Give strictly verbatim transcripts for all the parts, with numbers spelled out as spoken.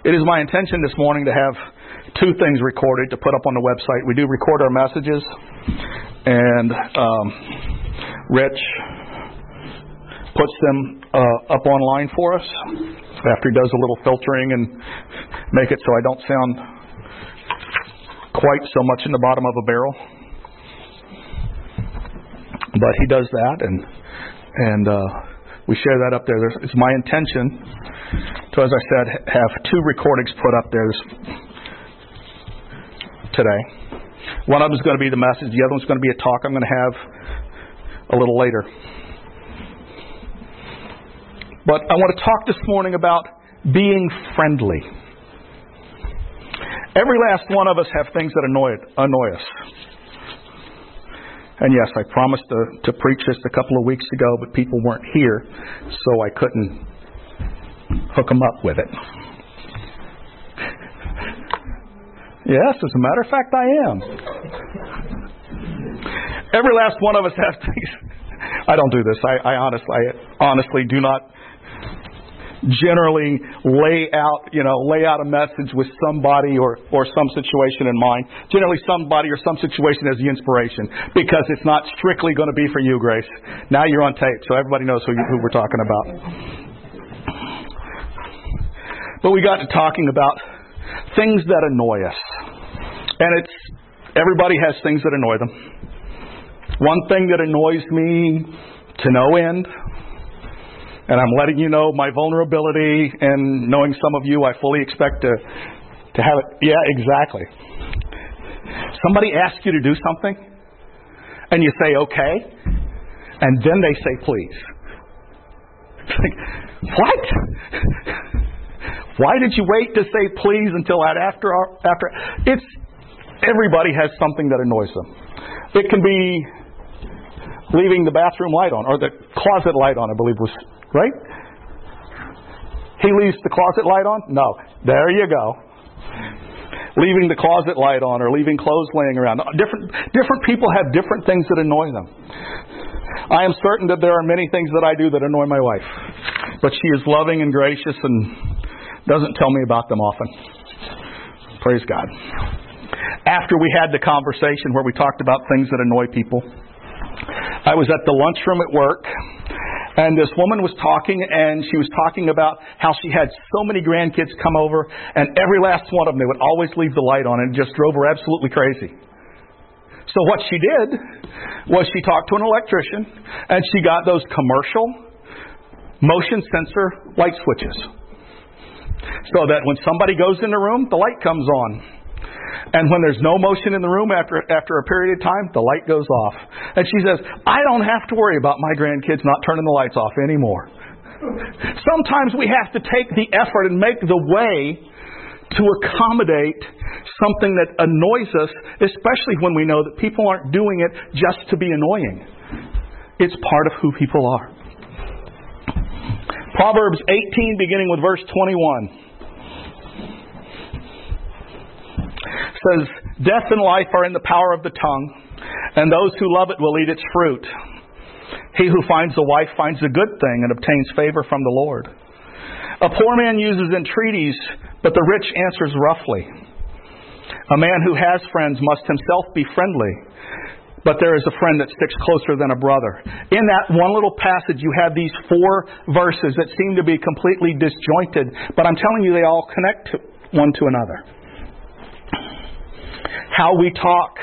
It is my intention this morning to have two things recorded to put up on the website. We do record our messages, and um, Rich puts them uh, up online for us after he does a little filtering and make it so I don't sound quite so much in the bottom of a barrel. But he does that, and and uh, we share that up there. There's, it's my intention to, as I said, have two recordings put up there today. One of them is going to be the message. The other one's going to be a talk I'm going to have a little later. But I want to talk this morning about being friendly. Every last one of us have things that annoy, annoy us. And yes, I promised to, to preach this a couple of weeks ago, but people weren't here, so I couldn't hook them up with it. Yes, as a matter of fact, I am. Every last one of us has things. I don't do this. I, I honestly, I honestly do not generally lay out, you know, lay out a message with somebody or, or some situation in mind. Generally somebody or some situation as the inspiration, because it's not strictly going to be for you, Grace. Now you're on tape, so everybody knows who, you, who we're talking about. But we got to talking about things that annoy us. And it's, everybody has things that annoy them. One thing that annoys me to no end, and I'm letting you know my vulnerability, and knowing some of you, I fully expect to to have it. Yeah, exactly. Somebody asks you to do something, and you say, okay, and then they say, please. It's like, what? Why did you wait to say please until that after? after? It's, everybody has something that annoys them. It can be leaving the bathroom light on, or the closet light on, I believe was... Right? He leaves the closet light on? No. There you go. Leaving the closet light on, or leaving clothes laying around. Different different people have different things that annoy them. I am certain that there are many things that I do that annoy my wife. But she is loving and gracious and doesn't tell me about them often. Praise God. After we had the conversation where we talked about things that annoy people, I was at the lunchroom at work. And this woman was talking, and she was talking about how she had so many grandkids come over, and every last one of them, they would always leave the light on, and it just drove her absolutely crazy. So what she did was she talked to an electrician, and she got those commercial motion sensor light switches. So that when somebody goes in the room, the light comes on. And when there's no motion in the room after after a period of time, the light goes off. And she says, I don't have to worry about my grandkids not turning the lights off anymore. Sometimes we have to take the effort and make the way to accommodate something that annoys us, especially when we know that people aren't doing it just to be annoying. It's part of who people are. Proverbs eighteen, beginning with verse twenty-one. Says, death and life are in the power of the tongue, and those who love it will eat its fruit. He who finds a wife finds a good thing and obtains favor from the Lord. A poor man uses entreaties, but the rich answers roughly. A man who has friends must himself be friendly, but there is a friend that sticks closer than a brother. In that one little passage, you have these four verses that seem to be completely disjointed, but I'm telling you, they all connect to one to another. How we talk,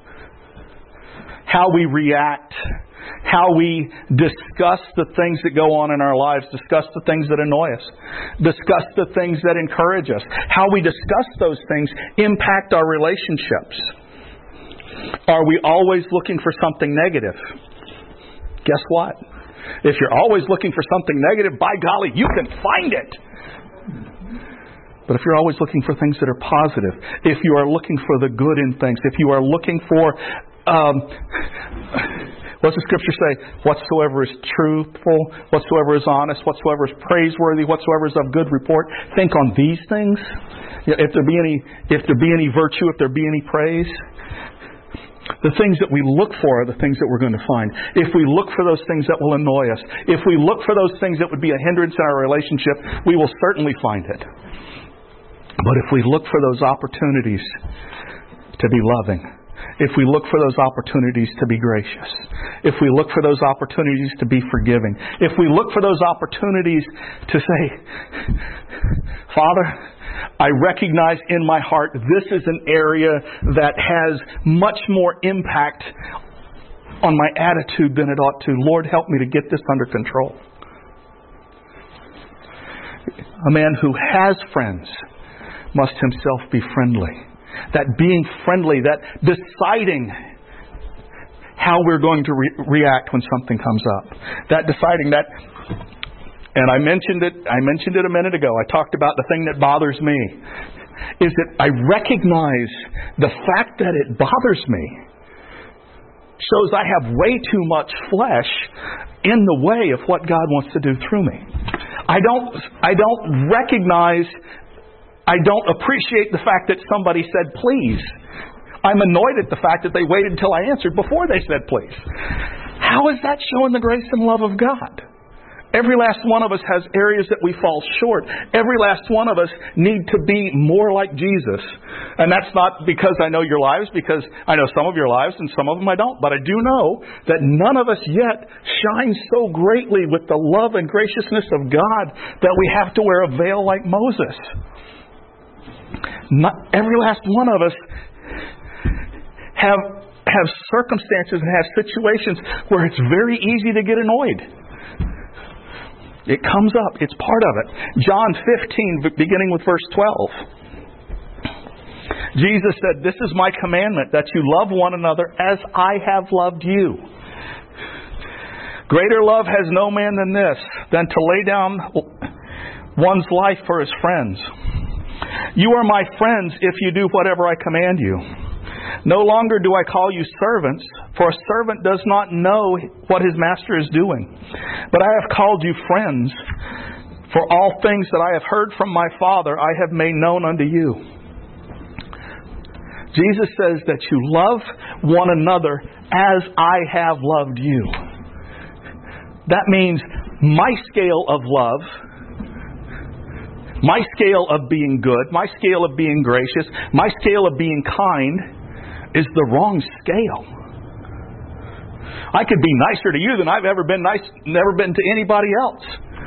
how we react, how we discuss the things that go on in our lives, discuss the things that annoy us, discuss the things that encourage us. How we discuss those things impact our relationships. Are we always looking for something negative? Guess what? If you're always looking for something negative, by golly, you can find it. But if you're always looking for things that are positive, if you are looking for the good in things, if you are looking for, um, what's the scripture say? Whatsoever is truthful, whatsoever is honest, whatsoever is praiseworthy, whatsoever is of good report, think on these things. If there be any, if there be any virtue, if there be any praise. The things that we look for are the things that we're going to find. If we look for those things that will annoy us, if we look for those things that would be a hindrance in our relationship, we will certainly find it. But if we look for those opportunities to be loving, if we look for those opportunities to be gracious, if we look for those opportunities to be forgiving, if we look for those opportunities to say, Father, I recognize in my heart this is an area that has much more impact on my attitude than it ought to. Lord, help me to get this under control. A man who has friends must himself be friendly. That being friendly, that deciding how we're going to re- react when something comes up. That deciding that, and I mentioned it, I mentioned it a minute ago. I talked about the thing that bothers me, is that I recognize the fact that it bothers me shows I have way too much flesh in the way of what God wants to do through me. I don't, I don't recognize, I don't appreciate the fact that somebody said please. I'm annoyed at the fact that they waited until I answered before they said please. How is that showing the grace and love of God? Every last one of us has areas that we fall short. Every last one of us need to be more like Jesus. And that's not because I know your lives, because I know some of your lives and some of them I don't. But I do know that none of us yet shine so greatly with the love and graciousness of God that we have to wear a veil like Moses. Not every last one of us have have circumstances and have situations where it's very easy to get annoyed. It comes up. It's part of it. John fifteen, beginning with verse twelve. Jesus said, "This is my commandment, that you love one another as I have loved you. Greater love has no man than this, than to lay down one's life for his friends. You are my friends if you do whatever I command you. No longer do I call you servants, for a servant does not know what his master is doing. But I have called you friends, for all things that I have heard from my Father I have made known unto you." Jesus says that you love one another as I have loved you. That means my scale of love, my scale of being good, my scale of being gracious, my scale of being kind is the wrong scale. I could be nicer to you than I've ever been nice, never been to anybody else.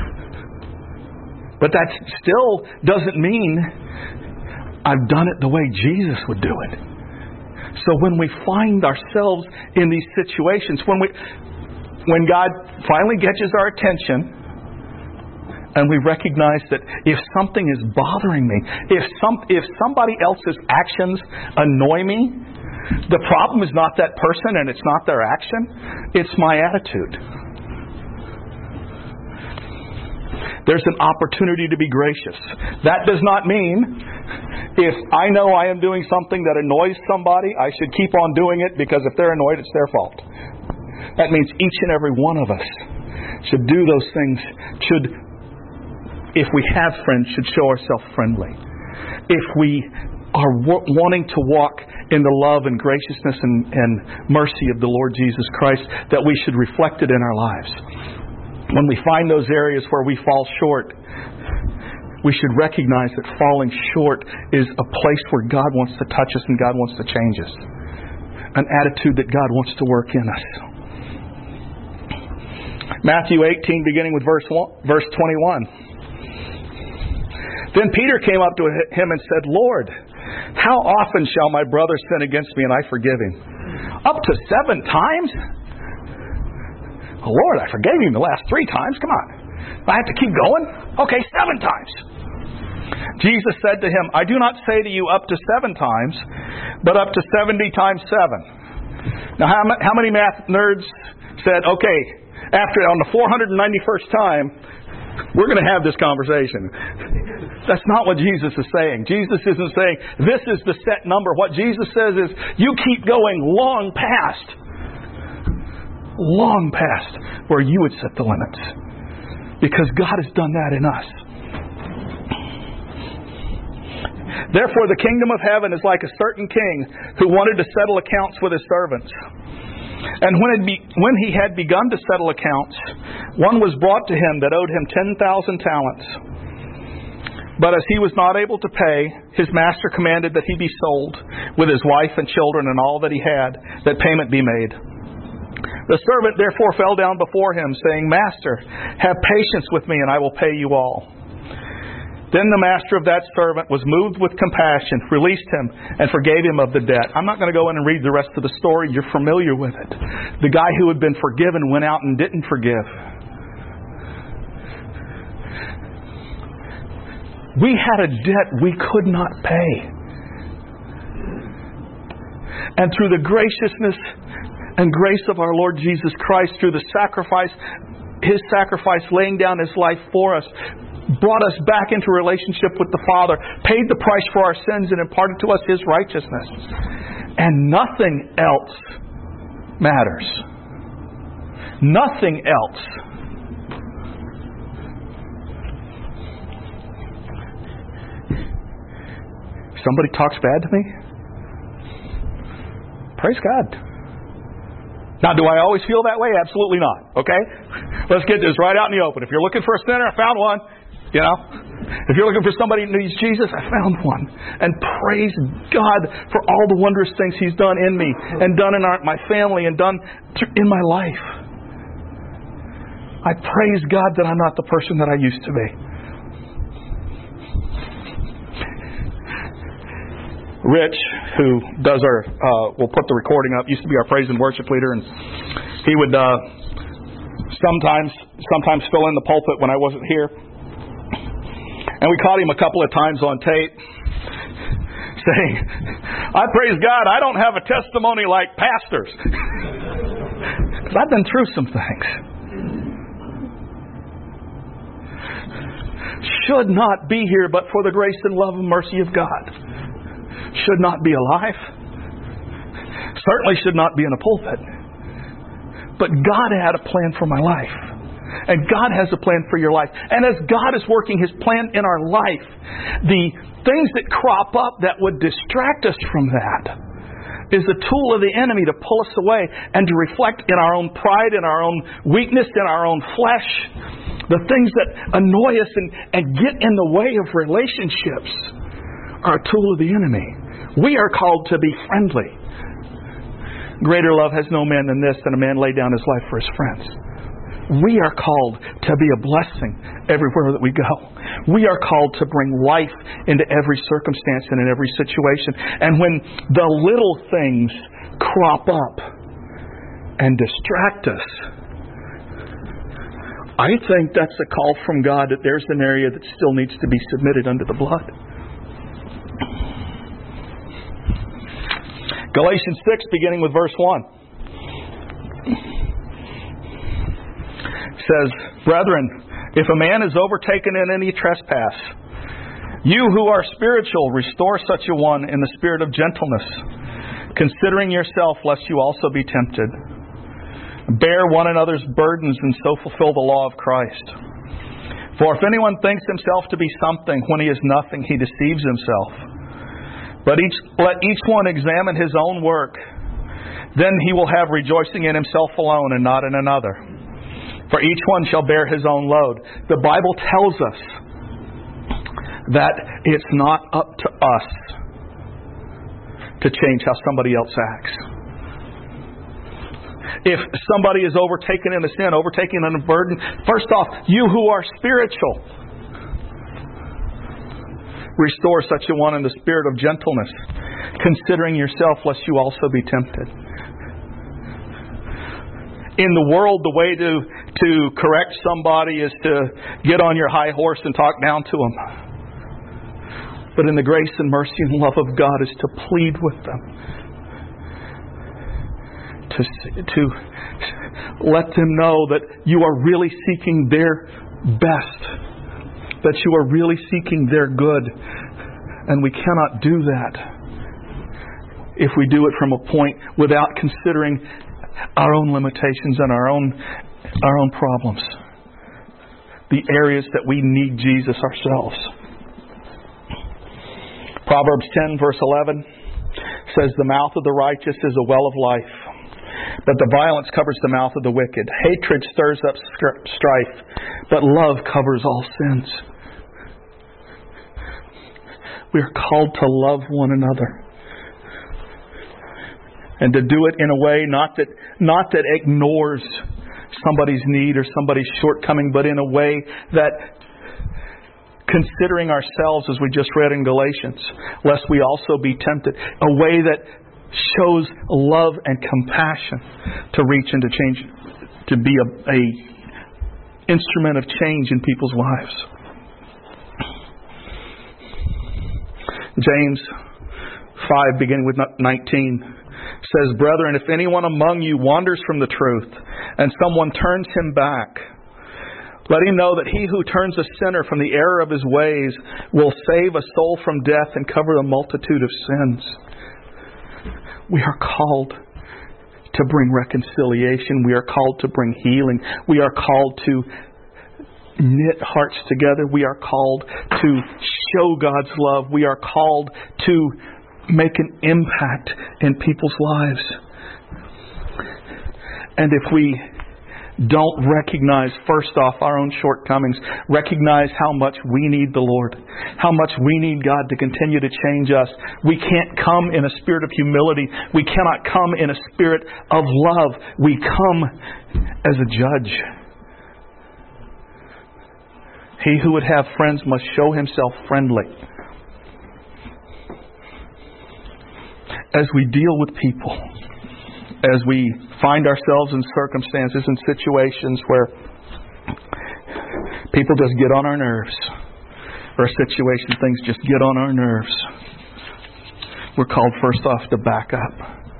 But that still doesn't mean I've done it the way Jesus would do it. So when we find ourselves in these situations, when we, when God finally catches our attention, and we recognize that if something is bothering me, if some, if somebody else's actions annoy me, the problem is not that person and it's not their action. It's my attitude. There's an opportunity to be gracious. That does not mean if I know I am doing something that annoys somebody, I should keep on doing it because if they're annoyed, it's their fault. That means each and every one of us should do those things, should, if we have friends, should show ourselves friendly. If we are w- wanting to walk in the love and graciousness and, and mercy of the Lord Jesus Christ, that we should reflect it in our lives. When we find those areas where we fall short, we should recognize that falling short is a place where God wants to touch us and God wants to change us. An attitude that God wants to work in us. Matthew eighteen, beginning with verse one, verse twenty-one. Then Peter came up to him and said, "Lord, how often shall my brother sin against me and I forgive him? Up to seven times? Oh, Lord, I forgave him the last three times. Come on. I have to keep going? Okay, seven times." Jesus said to him, "I do not say to you up to seven times, but up to seventy times seven." Now, how, how many math nerds said, okay, after on the four hundred ninety-first time, we're going to have this conversation? That's not what Jesus is saying. Jesus isn't saying this is the set number. What Jesus says is you keep going long past, long past where you would set the limits. Because God has done that in us. Therefore the kingdom of heaven is like a certain king who wanted to settle accounts with his servants. And when, it be, when he had begun to settle accounts, one was brought to him that owed him ten thousand talents. But as he was not able to pay, his master commanded that he be sold with his wife and children and all that he had, that payment be made. The servant therefore fell down before him, saying, Master, have patience with me, and I will pay you all. Then the master of that servant was moved with compassion, released him, and forgave him of the debt. I'm not going to go in and read the rest of the story. You're familiar with it. The guy who had been forgiven went out and didn't forgive. We had a debt we could not pay. And through the graciousness and grace of our Lord Jesus Christ, through the sacrifice, His sacrifice laying down His life for us, brought us back into relationship with the Father, paid the price for our sins, and imparted to us His righteousness. And nothing else matters. Nothing else. Somebody talks bad to me? Praise God. Now, do I always feel that way? Absolutely not. Okay? Let's get this right out in the open. If you're looking for a sinner, I found one. You know? If you're looking for somebody who needs Jesus, I found one. And praise God for all the wondrous things He's done in me and done in our, my family and done in my life. I praise God that I'm not the person that I used to be. Rich, who does our, uh, will put the recording up, used to be our praise and worship leader, and he would uh, sometimes sometimes fill in the pulpit when I wasn't here. And we caught him a couple of times on tape saying, I praise God, I don't have a testimony like pastors. Because I've been through some things. Should not be here but for the grace and love and mercy of God. Should not be alive. Certainly should not be in a pulpit. But God had a plan for my life. And God has a plan for your life. And as God is working His plan in our life, the things that crop up that would distract us from that is a tool of the enemy to pull us away and to reflect in our own pride, in our own weakness, in our own flesh, the things that annoy us and, and get in the way of relationships are a tool of the enemy. We are called to be friendly. Greater love has no man than this, than a man lay down his life for his friends. We are called to be a blessing everywhere that we go. We are called to bring life into every circumstance and in every situation. And when the little things crop up and distract us, I think that's a call from God that there's an area that still needs to be submitted under the blood. Galatians six, beginning with verse one, says, Brethren, if a man is overtaken in any trespass, you who are spiritual, restore such a one in the spirit of gentleness, considering yourself, lest you also be tempted. Bear one another's burdens, and so fulfill the law of Christ. For if anyone thinks himself to be something when he is nothing, he deceives himself. But each, let each one examine his own work. Then he will have rejoicing in himself alone and not in another. For each one shall bear his own load. The Bible tells us that it's not up to us to change how somebody else acts. If somebody is overtaken in a sin, overtaken in a burden, first off, you who are spiritual, restore such a one in the spirit of gentleness, considering yourself, lest you also be tempted. In the world, the way to, to correct somebody is to get on your high horse and talk down to them. But in the grace and mercy and love of God is to plead with them. To, to let them know that you are really seeking their best. That you are really seeking their good. And we cannot do that if we do it from a point without considering our own limitations and our own our own problems. The areas that we need Jesus ourselves. Proverbs ten verse eleven says, The mouth of the righteous is a well of life, but the violence covers the mouth of the wicked. Hatred stirs up strife, but love covers all sins. We are called to love one another. And to do it in a way not that not that ignores somebody's need or somebody's shortcoming, but in a way that, considering ourselves, as we just read in Galatians, lest we also be tempted, a way that shows love and compassion to reach and to change, to be a, a instrument of change in people's lives. James five, beginning with nineteen, says, "Brethren, if anyone among you wanders from the truth, and someone turns him back, let him know that he who turns a sinner from the error of his ways will save a soul from death and cover the multitude of sins." We are called to bring reconciliation. We are called to bring healing. We are called to knit hearts together. We are called to show God's love. We are called to make an impact in people's lives. And if we don't recognize, first off, our own shortcomings, recognize how much we need the Lord, how much we need God to continue to change us, we can't come in a spirit of humility. We cannot come in a spirit of love. We come as a judge. He who would have friends must show himself friendly. As we deal with people, as we find ourselves in circumstances and situations where people just get on our nerves, or a situation, things just get on our nerves, we're called first off to back up,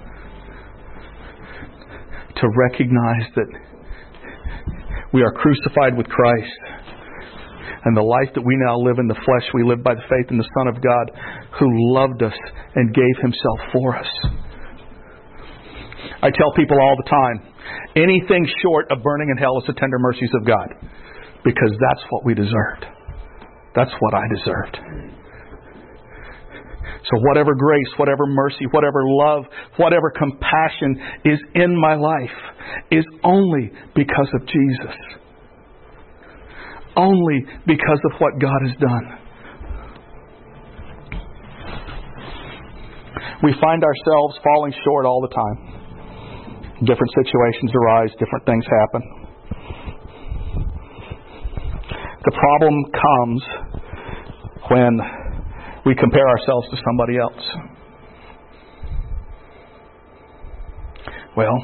to recognize that we are crucified with Christ, and the life that we now live in the flesh, we live by the faith in the Son of God, who loved us and gave Himself for us. I tell people all the time, anything short of burning in hell is the tender mercies of God, because that's what we deserved. That's what I deserved. So whatever grace, whatever mercy, whatever love, whatever compassion is in my life is only because of Jesus. Only because of what God has done. We find ourselves falling short all the time. Different situations arise, different things happen. The problem comes when we compare ourselves to somebody else. Well,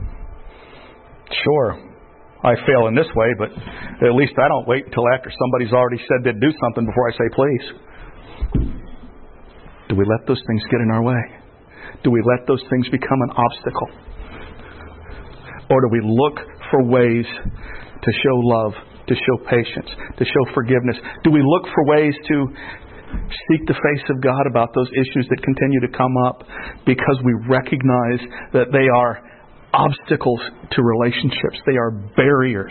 sure, I fail in this way, but at least I don't wait until after somebody's already said they'd do something before I say please. Do we let those things get in our way? Do we let those things become an obstacle? Or do we look for ways to show love, to show patience, to show forgiveness? Do we look for ways to seek the face of God about those issues that continue to come up because we recognize that they are obstacles to relationships? They are barriers.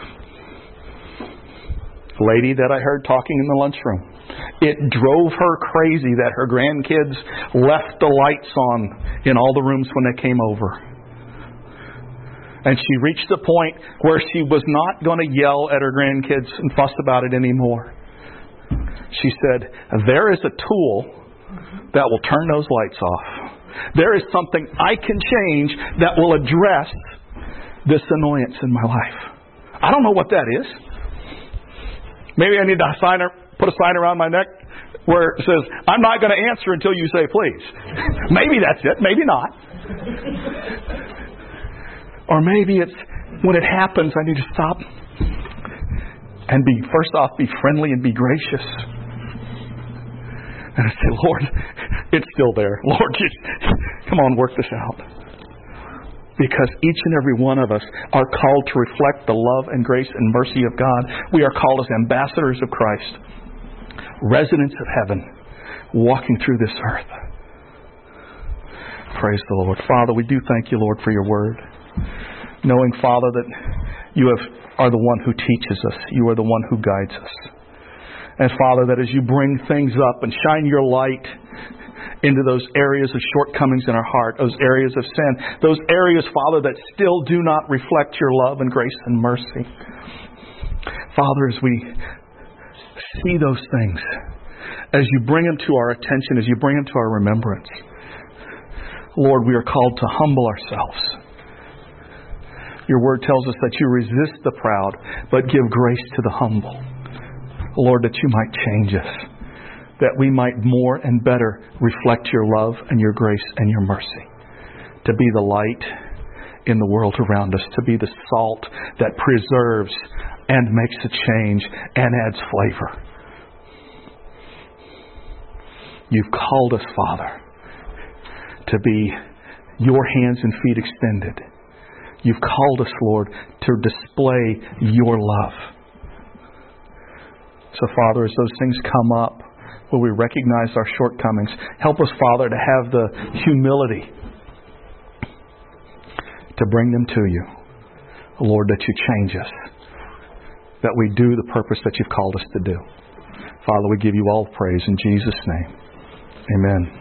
Lady that I heard talking in the lunchroom, it drove her crazy that her grandkids left the lights on in all the rooms when they came over. And she reached the point where she was not going to yell at her grandkids and fuss about it anymore. She said, there is a tool that will turn those lights off. There is something I can change that will address this annoyance in my life. I don't know what that is. Maybe I need to sign, put a sign around my neck where it says, I'm not going to answer until you say please. Maybe that's it. Maybe not. Or maybe it's when it happens, I need to stop and be, first off, be friendly and be gracious. And I say, Lord, it's still there. Lord, just, come on, work this out. Because each and every one of us are called to reflect the love and grace and mercy of God. We are called as ambassadors of Christ, residents of heaven, walking through this earth. Praise the Lord. Father, we do thank you, Lord, for your word. Knowing, Father, that you have, are the one who teaches us. You are the one who guides us. And Father, that as you bring things up and shine your light into those areas of shortcomings in our heart, those areas of sin, those areas, Father, that still do not reflect your love and grace and mercy. Father, as we see those things, as you bring them to our attention, as you bring them to our remembrance. Lord, we are called to humble ourselves. Your word tells us that you resist the proud, but give grace to the humble. Lord, that you might change us, that we might more and better reflect your love and your grace and your mercy, to be the light in the world around us, to be the salt that preserves and makes a change and adds flavor. You've called us, Father, to be your hands and feet extended. You've called us, Lord, to display your love. So, Father, as those things come up, where we recognize our shortcomings, help us, Father, to have the humility to bring them to you. Lord, that you change us, that we do the purpose that you've called us to do. Father, we give you all praise in Jesus' name. Amen.